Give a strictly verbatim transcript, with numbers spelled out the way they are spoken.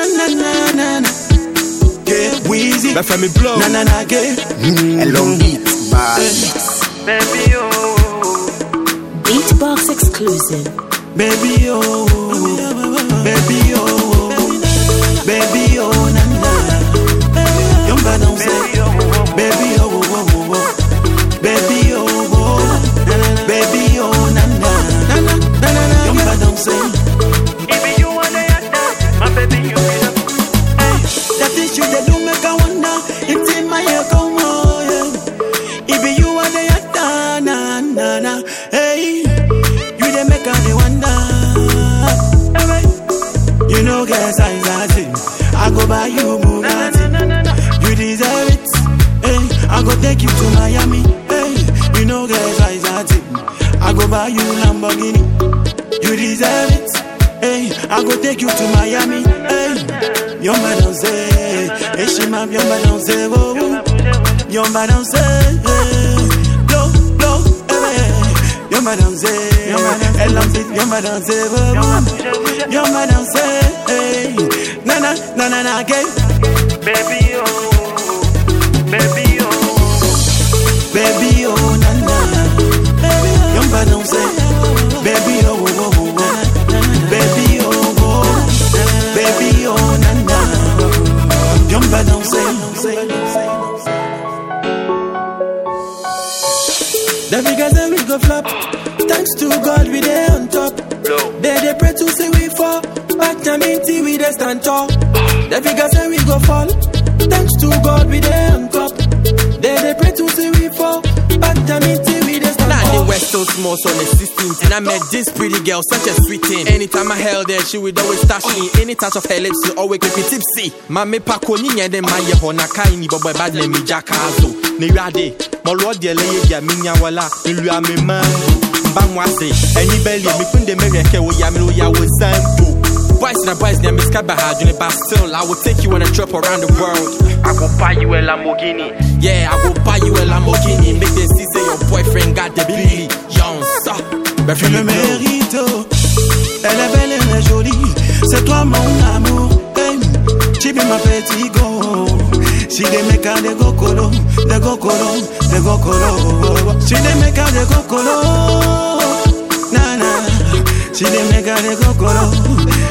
na na na na na. Get Weezy. My family blow. Na na na get. A long beat, bad. Baby oh. Beatbox exclusive. Baby oh. Baby oh. Baby oh na na. Yomba don't say. Baby oh oh oh oh. Baby oh oh. Baby oh na na. Na na na na. Yomba don't say. If you want to my baby you be the. That is you that do make a wonder. It's in my ear come on. Yeah. If you are the yata na na na. Hey, you the make a the wonder. You know guess I got I go buy you Bugatti. You deserve it. Hey, I go take you to Miami. Hey, you know guess I got I go buy you Lamborghini. You deserve it. Hey, I go take you to Miami. Hey, your madam say, hey, she ma, your madam say, oh, your madam say, blow, blow, hey, your madam say, elle lance it, your madam say, oh, your madam say, hey, na na na na na, gay, baby oh, baby oh, baby oh na na, your madam say, baby oh oh oh oh, baby oh oh, baby oh na na, your madam say. The figures say we go flop. Thanks to God we dey on top. They dey pray to say we fall. Back time in tea we dey stand tall. The figures say we go fall. Thanks to God we dey on top. They dey pray to say we fall. Back time in tea we dey stand tall. Now the West so small on the sixteenth, and I met this pretty girl, such a sweet thing. Anytime I held her, she would always touch me. Any touch of her lips, she always make me tipsy. Mame pakoni nyende maye hona kaini bobo bad name jakazo. Nirade, my lord de leye dia minya wala, milu ame mango. Bamwase, any belly, me kunde mereke wo yamilo ya wo santo. Boys na boys na miskaba hajune, but still I will take you on a trip around the world. I go buy you a Lamborghini. Yeah, I will buy you a Lamborghini. Make them see say your boyfriend got the Billy Jones. Tu le mérites, elle est belle, elle est jolie. C'est toi mon amour. Hey, tu be ma petite go. She dey make her de go colo, de go colo, de go colo. She dey make her de go colo. Na na. She dey make her de go colo.